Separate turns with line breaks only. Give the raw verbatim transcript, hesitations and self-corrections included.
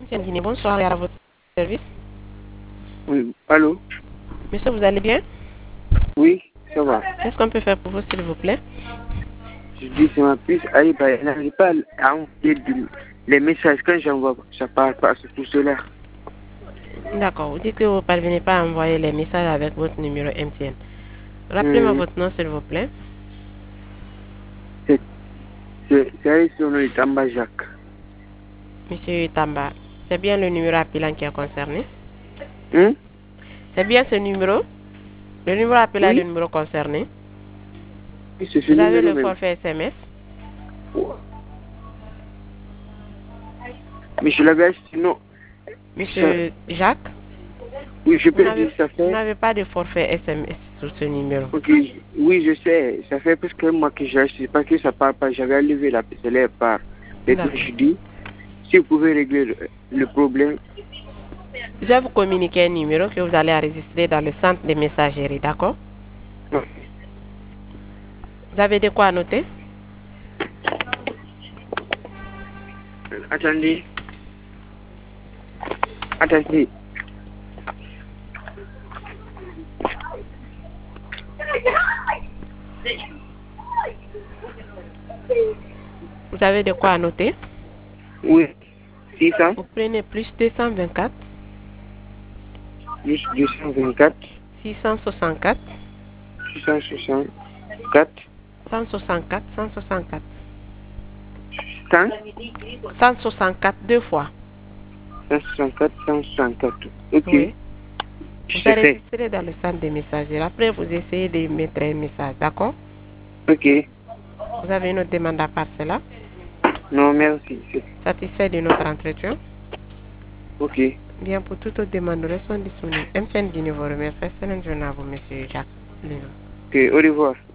M. Guinée, bonsoir et à votre service.
Oui, allô?
Monsieur, vous allez bien?
Oui, ça va.
Qu'est-ce qu'on peut faire pour vous, s'il vous plaît?
Je dis, c'est ma puce, elle n'arrive pas à envoyer du- les messages quand j'envoie. Ça part pas, c'est pour cela.
D'accord, vous dites que vous ne parvenez pas à envoyer les messages avec votre numéro M T N. Rappelez-moi
Hum,
votre nom, s'il vous plaît.
C'est c'est- c'est sur le Tamba Jacques.
Monsieur Tamba, c'est bien le numéro appelant qui est concerné?
Hum?
C'est bien ce numéro? Le numéro appelant est le
Oui,
numéro concerné?
oui, c'est ce
Vous avez
numéro
le
même.
forfait S M S?
Mais je l'avais acheté, non. Ça-
Monsieur Jacques,
oui, je
vous
peux
n'avez
dire, ça
vous
fait.
n'avez pas de forfait S M S sur ce numéro.
Ok, oui, je sais. Ça fait presque un mois que j'ai acheté. Parce que ça part pas. J'avais levé la puce, elle part. Maintenant,
D'accord.
je dis, si vous pouvez régler le, le problème.
Je vais vous communiquer un numéro que vous allez enregistrer dans le centre de messagerie, d'accord? Vous avez de quoi noter?
Attendez. Attendez.
Vous avez de quoi noter?
Oui. six cents,
Vous prenez plus deux cent vingt-quatre,
plus deux cent vingt-quatre,
six cent soixante-quatre,
six cent soixante-quatre,
cent soixante-quatre, cent soixante-quatre.
cent,
cent soixante-quatre deux fois.
cent soixante-quatre, cent soixante-quatre. Ok.
Oui. Vous
C'est fait.
enregistrez dans le centre de messagerie. Après, vous essayez de mettre un message, d'accord?
Ok.
Vous avez une autre demande à part cela?
Non, merci. C'est-
Satisfait de notre entretien?
Ok.
Bien, pour toute autre demande, nous restons disponibles. M T N Guinée vous remercie. Excellente journée à vous, monsieur Jacques. Lino.
Ok, au revoir.